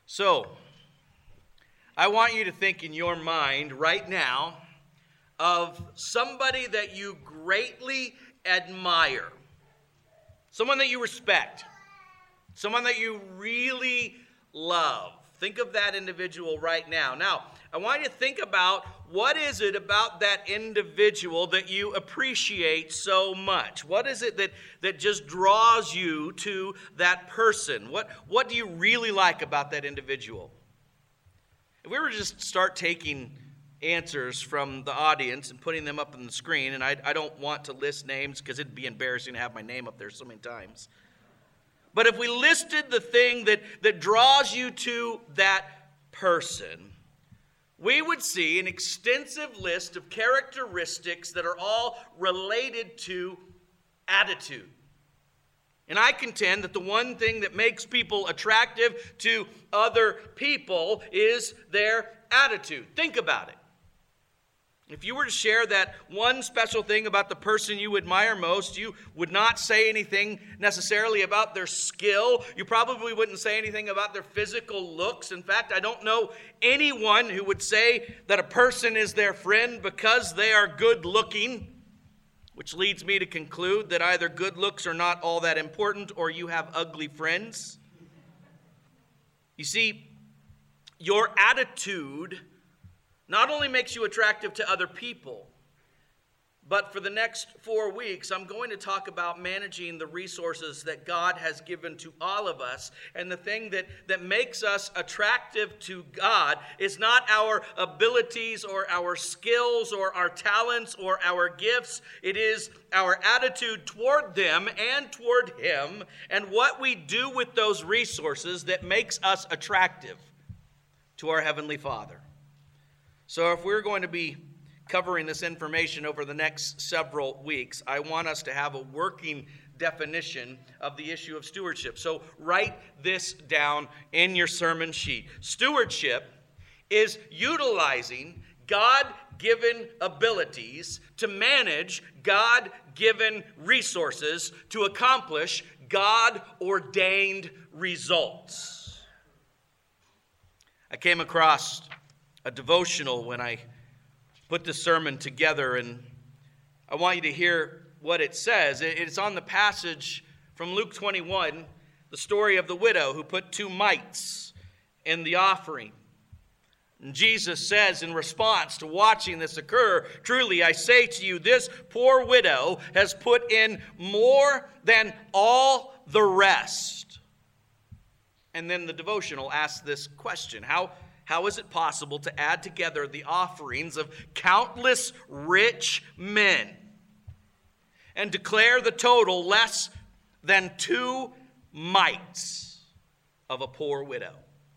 So, I want you to think in your mind right now of somebody that you greatly admire, someone that you respect, someone that you really love. Think of that individual right now. Now, I want you to think about what is it about that individual that you appreciate so much? What is it that just draws you to that person? What do you really like about that individual? If we were to just start taking answers from the audience and putting them up on the screen, and I don't want to list names because it'd be embarrassing to have my name up there so many times. But if we listed the thing that draws you to that person, we would see an extensive list of characteristics that are all related to attitude. And I contend that the one thing that makes people attractive to other people is their attitude. Think about it. If you were to share that one special thing about the person you admire most, you would not say anything necessarily about their skill. You probably wouldn't say anything about their physical looks. In fact, I don't know anyone who would say that a person is their friend because they are good looking, which leads me to conclude that either good looks are not all that important or you have ugly friends. You see, your attitude not only makes you attractive to other people, but for the next 4 weeks, I'm going to talk about managing the resources that God has given to all of us. And the thing that makes us attractive to God is not our abilities or our skills or our talents or our gifts. It is our attitude toward them and toward Him and what we do with those resources that makes us attractive to our Heavenly Father. So if we're going to be covering this information over the next several weeks, I want us to have a working definition of the issue of stewardship. So write this down in your sermon sheet. Stewardship is utilizing God-given abilities to manage God-given resources to accomplish God-ordained results. I came across a devotional when I put the sermon together, and I want you to hear what it says. It's on the passage from Luke 21, the story of the widow who put 2 mites in the offering. And Jesus says in response to watching this occur, "Truly I say to you, this poor widow has put in more than all the rest." And then the devotional asks this question: How is it possible to add together the offerings of countless rich men and declare the total less than 2 mites of a poor widow?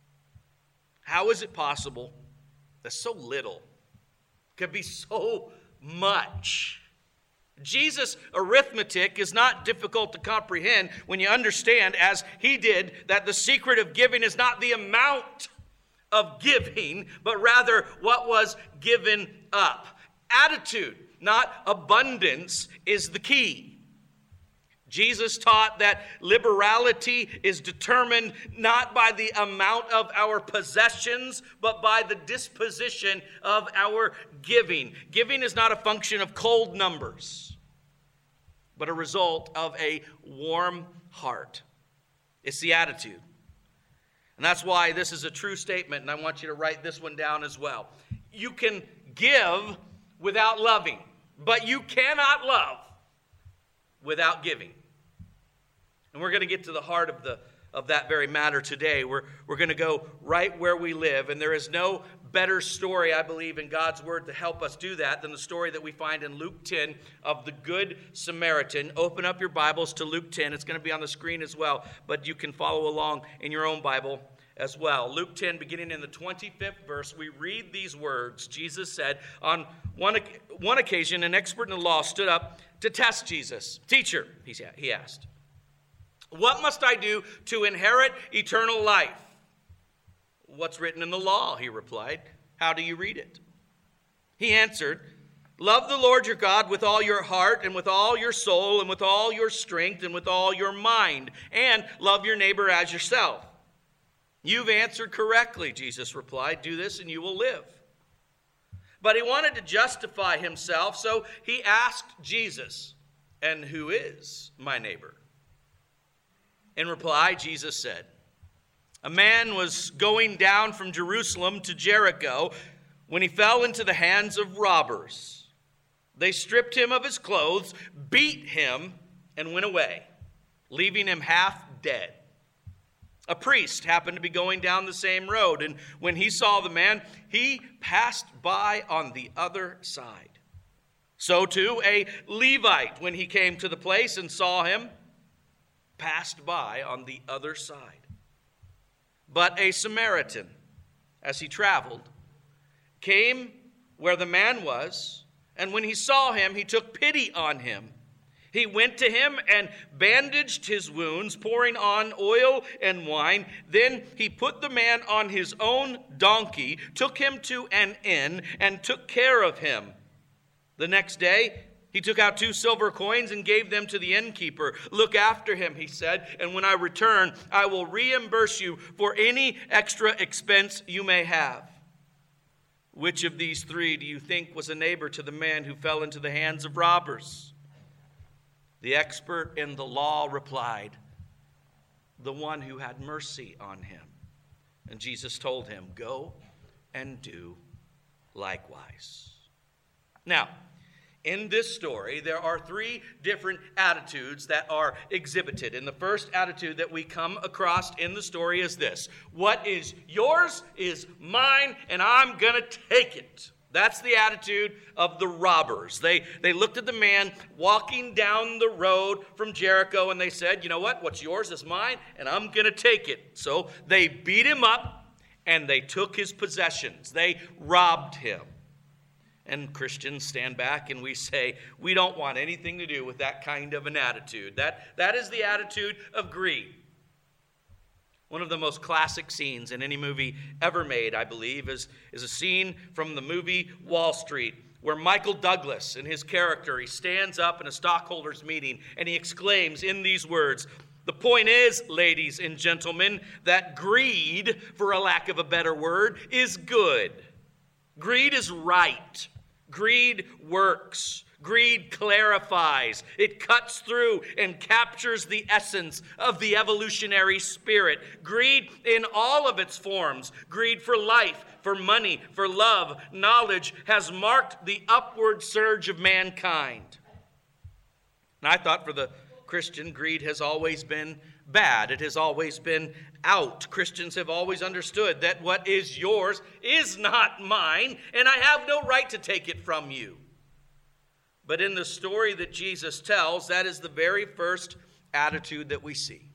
How is it possible that so little could be so much? Jesus' arithmetic is not difficult to comprehend when you understand, as he did, that the secret of giving is not the amount of giving, but rather what was given up. Attitude, not abundance, is the key. Jesus taught that liberality is determined not by the amount of our possessions, but by the disposition of our giving. Giving is not a function of cold numbers, but a result of a warm heart. It's the attitude. And that's why this is a true statement, and I want you to write this one down as well. You can give without loving, but you cannot love without giving. And we're going to get to the heart of that very matter today. We're going to go right where we live, and there is no better story, I believe, in God's Word to help us do that than the story that we find in Luke 10 of the Good Samaritan. Open up your Bibles to Luke 10. It's going to be on the screen as well, but you can follow along in your own Bible as well. Luke 10, beginning in the 25th verse, we read these words. Jesus said, on one occasion, an expert in the law stood up to test Jesus. "Teacher," he asked, "what must I do to inherit eternal life?" "What's written in the law?" he replied. "How do you read it?" He answered, "Love the Lord your God with all your heart and with all your soul and with all your strength and with all your mind, and love your neighbor as yourself." "You've answered correctly," Jesus replied. "Do this and you will live." But he wanted to justify himself, so he asked Jesus, "And who is my neighbor?" In reply, Jesus said, "A man was going down from Jerusalem to Jericho when he fell into the hands of robbers. They stripped him of his clothes, beat him, and went away, leaving him half dead. A priest happened to be going down the same road, and when he saw the man, he passed by on the other side. So too, a Levite, when he came to the place and saw him, passed by on the other side. But a Samaritan, as he traveled, came where the man was, and when he saw him, he took pity on him. He went to him and bandaged his wounds, pouring on oil and wine. Then he put the man on his own donkey, took him to an inn, and took care of him. The next day, he took out 2 silver coins and gave them to the innkeeper. 'Look after him,' he said, 'and when I return, I will reimburse you for any extra expense you may have.' Which of these 3 do you think was a neighbor to the man who fell into the hands of robbers?" The expert in the law replied, "The one who had mercy on him." And Jesus told him, "Go and do likewise." Now, in this story, there are 3 different attitudes that are exhibited. And the first attitude that we come across in the story is this: what is yours is mine, and I'm going to take it. That's the attitude of the robbers. They looked at the man walking down the road from Jericho, and they said, "You know what? What's yours is mine, and I'm going to take it." So they beat him up, and they took his possessions. They robbed him. And Christians stand back and we say, we don't want anything to do with that kind of an attitude. That is the attitude of greed. One of the most classic scenes in any movie ever made, I believe, is a scene from the movie Wall Street, where Michael Douglas, in his character, he stands up in a stockholders meeting and he exclaims in these words, "The point is, ladies and gentlemen, that greed, for a lack of a better word, is good. Greed is right. Greed works. Greed clarifies. It cuts through and captures the essence of the evolutionary spirit. Greed in all of its forms, greed for life, for money, for love, knowledge, has marked the upward surge of mankind." And I thought for the Christian, greed has always been bad. It has always been out. Christians have always understood that what is yours is not mine, and I have no right to take it from you. But in the story that Jesus tells, that is the very first attitude that we see.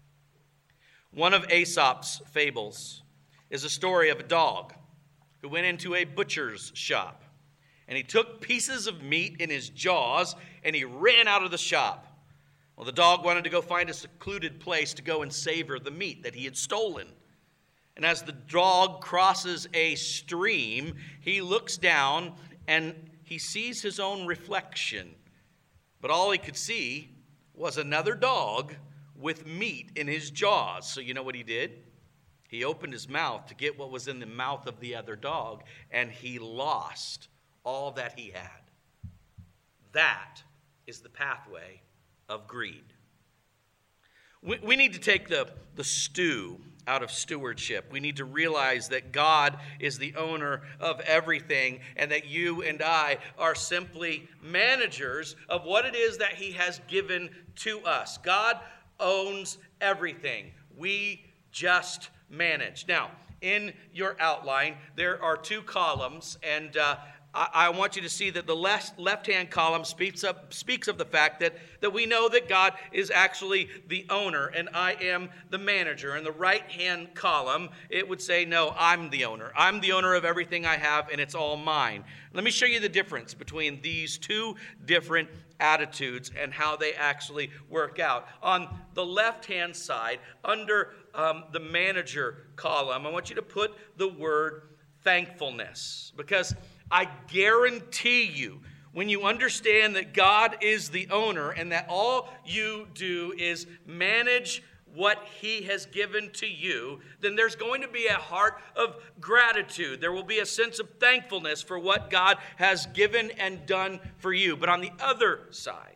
One of Aesop's fables is a story of a dog who went into a butcher's shop, and he took pieces of meat in his jaws, and he ran out of the shop. Well, the dog wanted to go find a secluded place to go and savor the meat that he had stolen. And as the dog crosses a stream, he looks down and he sees his own reflection. But all he could see was another dog with meat in his jaws. So you know what he did? He opened his mouth to get what was in the mouth of the other dog, and he lost all that he had. That is the pathway of greed. We need to take the stew out of stewardship. We need to realize that God is the owner of everything, and that you and I are simply managers of what it is that he has given to us. God owns everything. We just manage. Now, in your outline, there are 2 columns, and I want you to see that the left-hand column speaks of the fact that we know that God is actually the owner and I am the manager. In the right-hand column, it would say, no, I'm the owner. I'm the owner of everything I have, and it's all mine. Let me show you the difference between these 2 different attitudes and how they actually work out. On the left-hand side, under the manager column, I want you to put the word thankfulness, because I guarantee you, when you understand that God is the owner and that all you do is manage what he has given to you, then there's going to be a heart of gratitude. There will be a sense of thankfulness for what God has given and done for you. But on the other side,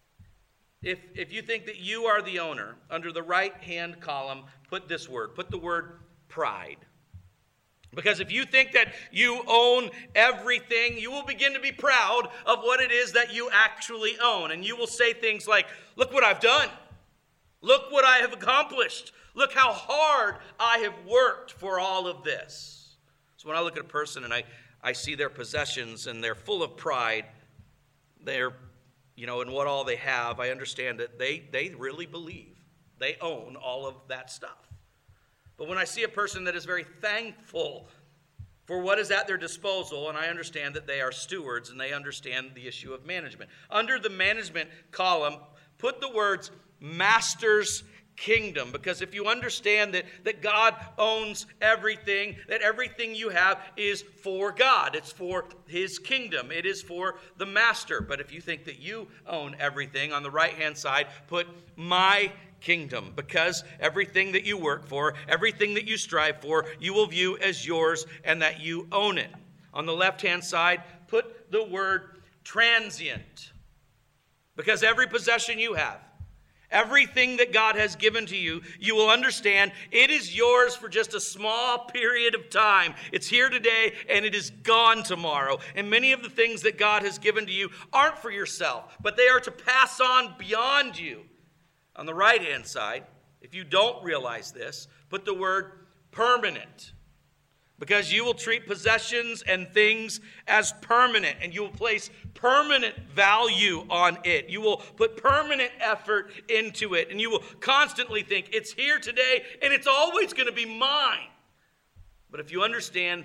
if you think that you are the owner, under the right-hand column, put the word pride. Because if you think that you own everything, you will begin to be proud of what it is that you actually own. And you will say things like, look what I've done. Look what I have accomplished. Look how hard I have worked for all of this. So when I look at a person and I see their possessions and they're full of pride, they're, in what all they have, I understand that they really believe they own all of that stuff. But when I see a person that is very thankful for what is at their disposal, and I understand that they are stewards and they understand the issue of management. Under the management column, put the words master's kingdom, because if you understand that God owns everything, that everything you have is for God. It's for his kingdom. It is for the master. But if you think that you own everything, on the right-hand side, put my kingdom, because everything that you work for, everything that you strive for, you will view as yours and that you own it. On the left-hand side, put the word transient, because every possession you have, everything that God has given to you, you will understand it is yours for just a small period of time. It's here today and it is gone tomorrow. And many of the things that God has given to you aren't for yourself, but they are to pass on beyond you. On the right-hand side, if you don't realize this, put the word permanent. Because you will treat possessions and things as permanent, and you will place permanent value on it. You will put permanent effort into it, and you will constantly think, it's here today, and it's always going to be mine. But if you understand,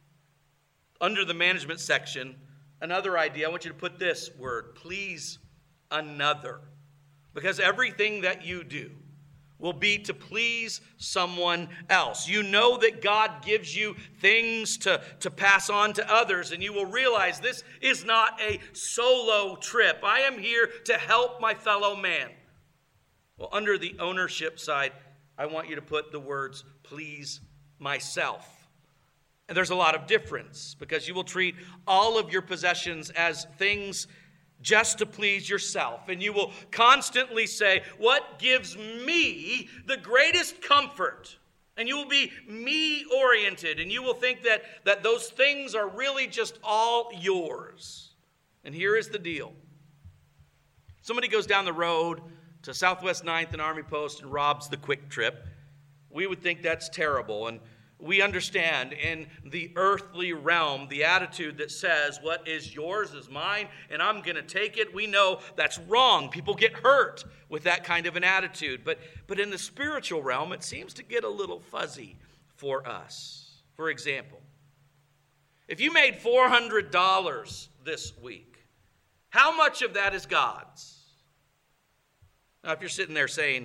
under the management section, another idea, I want you to put this word, please another. Because everything that you do will be to please someone else. You know that God gives you things to pass on to others, and you will realize this is not a solo trip. I am here to help my fellow man. Well, under the ownership side, I want you to put the words, please myself. And there's a lot of difference, because you will treat all of your possessions as things just to please yourself. And you will constantly say, what gives me the greatest comfort? And you will be me-oriented, and you will think that those things are really just all yours. And here is the deal. Somebody goes down the road to Southwest 9th and Army Post and robs the Quick Trip. We would think that's terrible, and we understand in the earthly realm the attitude that says what is yours is mine and I'm going to take it. We know that's wrong. People get hurt with that kind of an attitude. But in the spiritual realm, it seems to get a little fuzzy for us. For example, if you made $400 this week, how much of that is God's? Now, if you're sitting there saying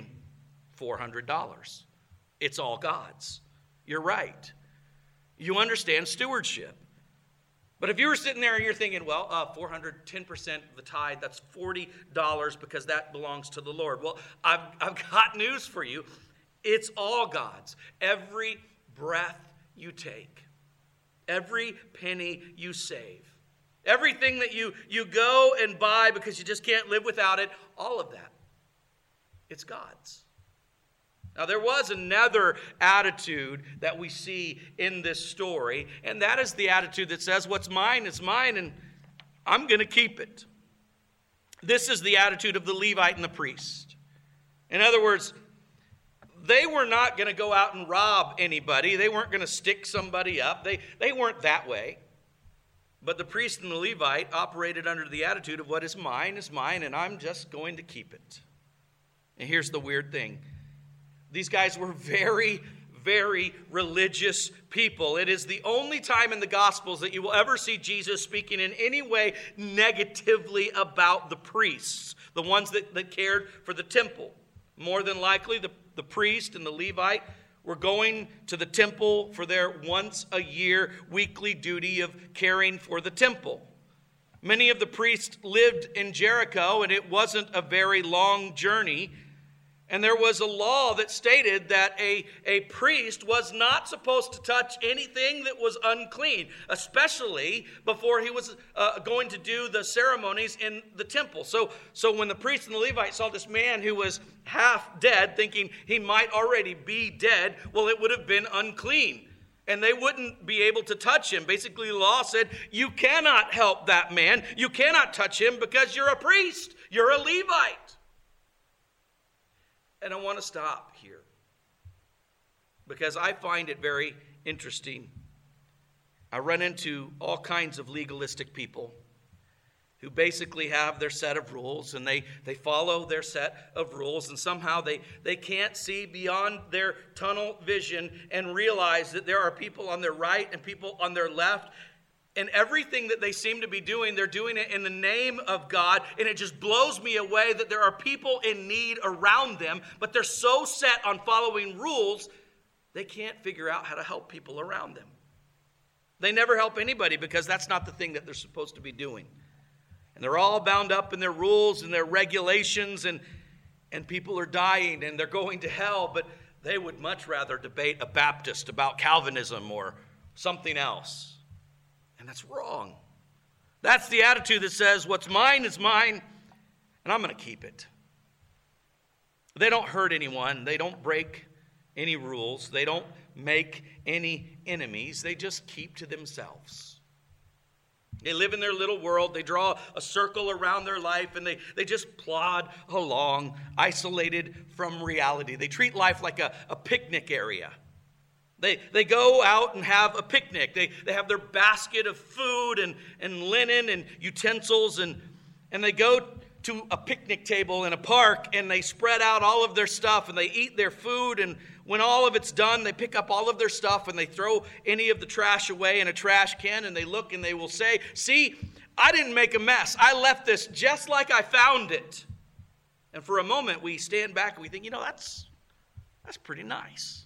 $400, it's all God's. You're right. You understand stewardship. But if you were sitting there and you're thinking, well, 410% of the tithe, that's $40 because that belongs to the Lord. Well, I've got news for you. It's all God's. Every breath you take, every penny you save, everything that you go and buy because you just can't live without it, all of that, it's God's. Now, there was another attitude that we see in this story, and that is the attitude that says, what's mine is mine, and I'm going to keep it. This is the attitude of the Levite and the priest. In other words, they were not going to go out and rob anybody. They weren't going to stick somebody up. They weren't that way. But the priest and the Levite operated under the attitude of what is mine, and I'm just going to keep it. And here's the weird thing. These guys were very, very religious people. It is the only time in the Gospels that you will ever see Jesus speaking in any way negatively about the priests, the ones that cared for the temple. More than likely, the priest and the Levite were going to the temple for their once-a-year weekly duty of caring for the temple. Many of the priests lived in Jericho, and it wasn't a very long journey. And there was a law that stated that a priest was not supposed to touch anything that was unclean, especially before he was going to do the ceremonies in the temple. So when the priest and the Levite saw this man who was half dead, thinking he might already be dead, well, it would have been unclean. And they wouldn't be able to touch him. Basically, the law said, you cannot help that man. You cannot touch him because you're a priest. You're a Levite. And I want to stop here because I find it very interesting. I run into all kinds of legalistic people who basically have their set of rules, and they follow their set of rules, and somehow they can't see beyond their tunnel vision and realize that there are people on their right and people on their left. And everything that they seem to be doing, they're doing it in the name of God. And it just blows me away that there are people in need around them, but they're so set on following rules, they can't figure out how to help people around them. They never help anybody because that's not the thing that they're supposed to be doing. And they're all bound up in their rules and their regulations, and people are dying and they're going to hell, but they would much rather debate a Baptist about Calvinism or something else. And that's wrong. That's the attitude that says, what's mine is mine, and I'm going to keep it. They don't hurt anyone. They don't break any rules. They don't make any enemies. They just keep to themselves. They live in their little world. They draw a circle around their life, and they just plod along, isolated from reality. They treat life like a picnic area. They go out and have a picnic. They have their basket of food and linen and utensils, and they go to a picnic table in a park, and they spread out all of their stuff, and they eat their food, and when all of it's done, they pick up all of their stuff, and they throw any of the trash away in a trash can, and they look and they will say, see, I didn't make a mess. I left this just like I found it. And for a moment, we stand back and we think, that's pretty nice.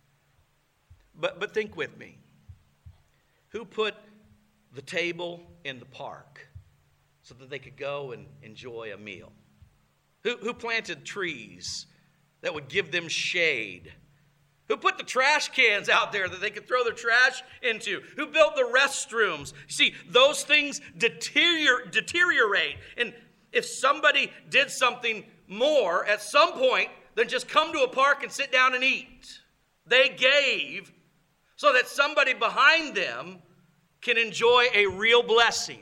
But think with me. Who put the table in the park so that they could go and enjoy a meal? Who planted trees that would give them shade? Who put the trash cans out there that they could throw their trash into? Who built the restrooms? You see, those things deteriorate. And if somebody did something more at some point than just come to a park and sit down and eat, they gave so that somebody behind them can enjoy a real blessing.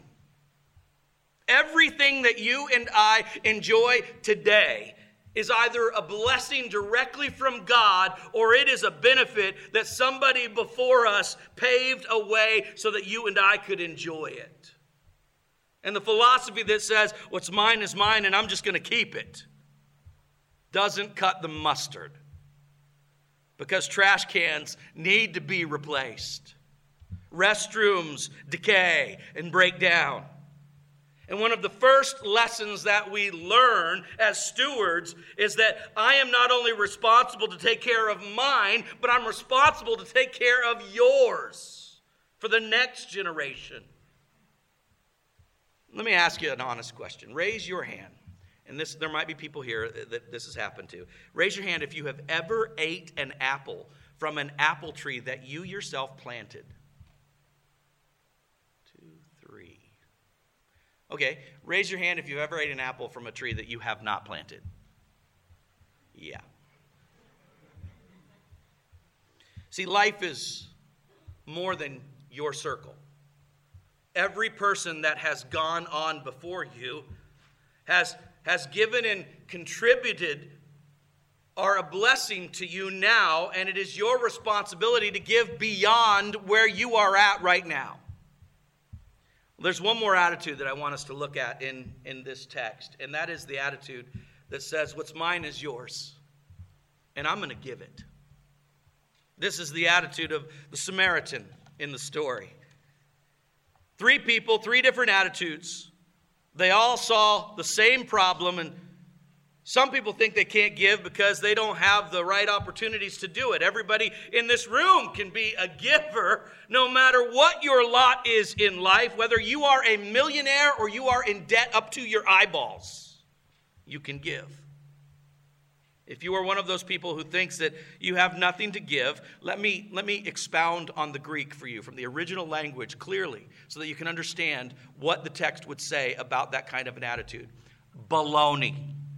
Everything that you and I enjoy today is either a blessing directly from God, or it is a benefit that somebody before us paved a way so that you and I could enjoy it. And the philosophy that says, what's mine is mine and I'm just going to keep it, doesn't cut the mustard. Because trash cans need to be replaced. Restrooms decay and break down. And one of the first lessons that we learn as stewards is that I am not only responsible to take care of mine, but I'm responsible to take care of yours for the next generation. Let me ask you an honest question. Raise your hand. And there might be people here that this has happened to. Raise your hand if you have ever ate an apple from an apple tree that you yourself planted. 2, 3. Okay, raise your hand if you've ever ate an apple from a tree that you have not planted. Yeah. See, life is more than your circle. Every person that has gone on before you has given and contributed are a blessing to you now, and it is your responsibility to give beyond where you are at right now. There's one more attitude that I want us to look at in this text, and that is the attitude that says, what's mine is yours, and I'm going to give it. This is the attitude of the Samaritan in the story. 3 people, 3 different attitudes. They all saw the same problem, and some people think they can't give because they don't have the right opportunities to do it. Everybody in this room can be a giver, no matter what your lot is in life, whether you are a millionaire or you are in debt up to your eyeballs. You can give. If you are one of those people who thinks that you have nothing to give, let me expound on the Greek for you from the original language clearly so that you can understand what the text would say about that kind of an attitude. Baloney.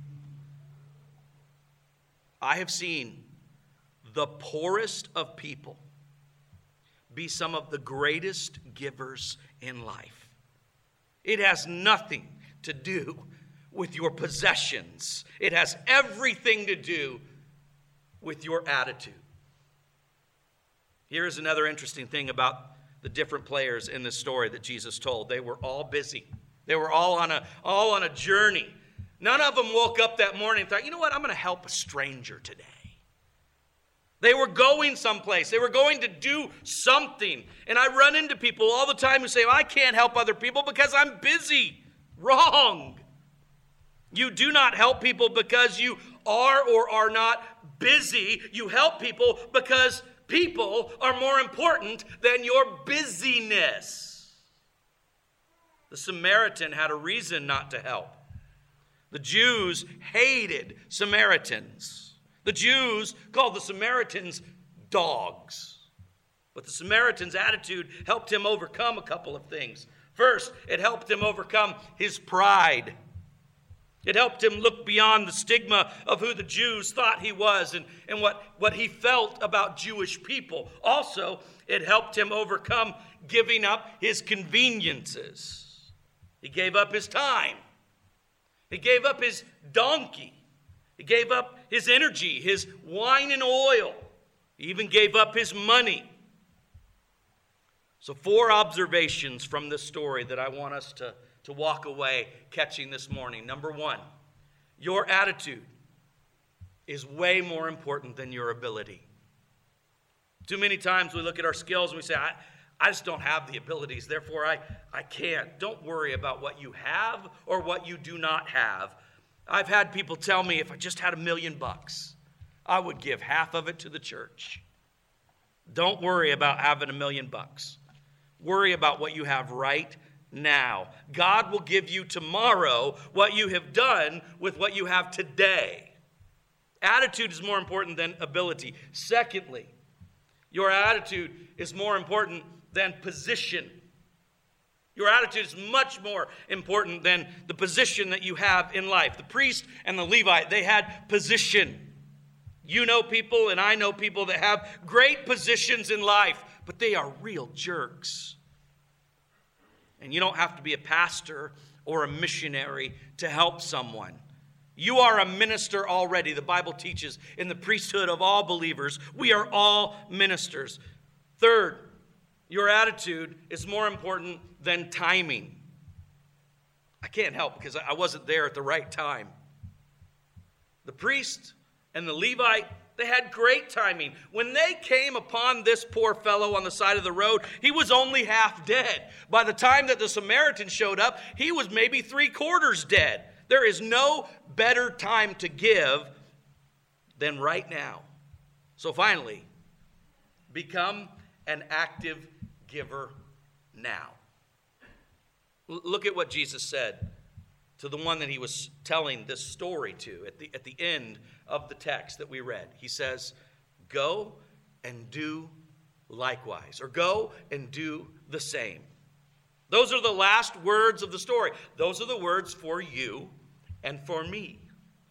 I have seen the poorest of people be some of the greatest givers in life. It has nothing to do with your possessions. It has everything to do with your attitude. Here's another interesting thing about the different players in this story that Jesus told. They were all busy. They were all on a journey. None of them woke up that morning and thought, you know what, I'm going to help a stranger today. They were going someplace. They were going to do something. And I run into people all the time who say, well, I can't help other people because I'm busy. Wrong. You do not help people because you are or are not busy. You help people because people are more important than your busyness. The Samaritan had a reason not to help. The Jews hated Samaritans. The Jews called the Samaritans dogs. But the Samaritan's attitude helped him overcome a couple of things. First, it helped him overcome his pride. It helped him look beyond the stigma of who the Jews thought he was and what he felt about Jewish people. Also, it helped him overcome giving up his conveniences. He gave up his time. He gave up his donkey. He gave up his energy, his wine and oil. He even gave up his money. So 4 observations from this story that I want us to walk away catching this morning. Number 1, your attitude is way more important than your ability. Too many times we look at our skills and we say, I just don't have the abilities, therefore I can't. Don't worry about what you have or what you do not have. I've had people tell me if I just had $1 million, I would give half of it to the church. Don't worry about having $1 million. Worry about what you have right now. God will give you tomorrow what you have done with what you have today. Attitude is more important than ability. Secondly, your attitude is more important than position. Your attitude is much more important than the position that you have in life. The priest and the Levite, they had position. You know people and I know people that have great positions in life, but they are real jerks. And you don't have to be a pastor or a missionary to help someone. You are a minister already. The Bible teaches in the priesthood of all believers, we are all ministers. Third, your attitude is more important than timing. I can't help because I wasn't there at the right time. The priest and the Levite, they had great timing. When they came upon this poor fellow on the side of the road, he was only half dead. By the time that the Samaritan showed up, he was maybe 3/4 dead. There is no better time to give than right now. So finally, become an active giver now. Look at what Jesus said to the one that he was telling this story to at the end of the text that we read. He says, go and do likewise, or go and do the same. Those are the last words of the story. Those are the words for you and for me.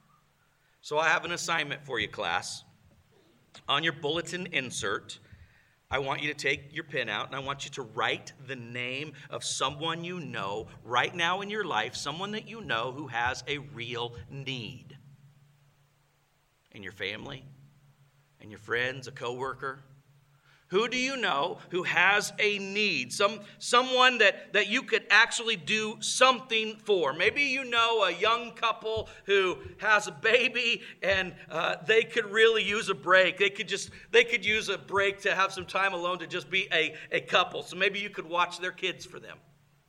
So I have an assignment for you, class. On your bulletin insert, I want you to take your pen out and I want you to write the name of someone you know right now in your life, someone that you know who has a real need. In your family, and your friends, a coworker. Who do you know who has a need? Someone that you could actually do something for. Maybe you know a young couple who has a baby and they could really use a break. They could use a break to have some time alone to just be a couple. So maybe you could watch their kids for them.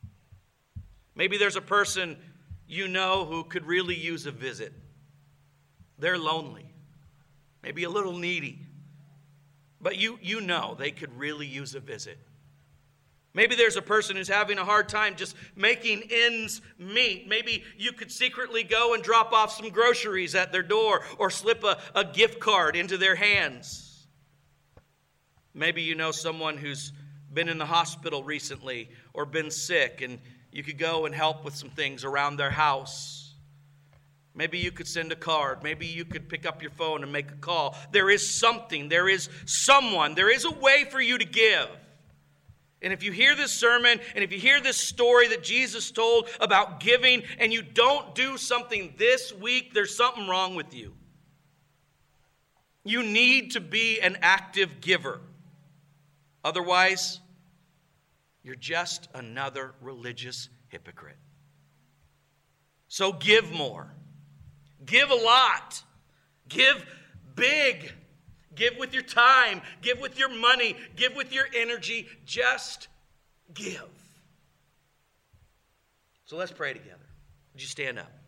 Maybe there's a person you know who could really use a visit. They're lonely, maybe a little needy. But you know they could really use a visit. Maybe there's a person who's having a hard time just making ends meet. Maybe you could secretly go and drop off some groceries at their door or slip a gift card into their hands. Maybe you know someone who's been in the hospital recently or been sick, and you could go and help with some things around their house. Maybe you could send a card. Maybe you could pick up your phone and make a call. There is something. There is someone. There is a way for you to give. And if you hear this sermon and if you hear this story that Jesus told about giving and you don't do something this week, there's something wrong with you. You need to be an active giver. Otherwise, you're just another religious hypocrite. So give more. Give a lot. Give big. Give with your time. Give with your money. Give with your energy. Just give. So let's pray together. Would you stand up?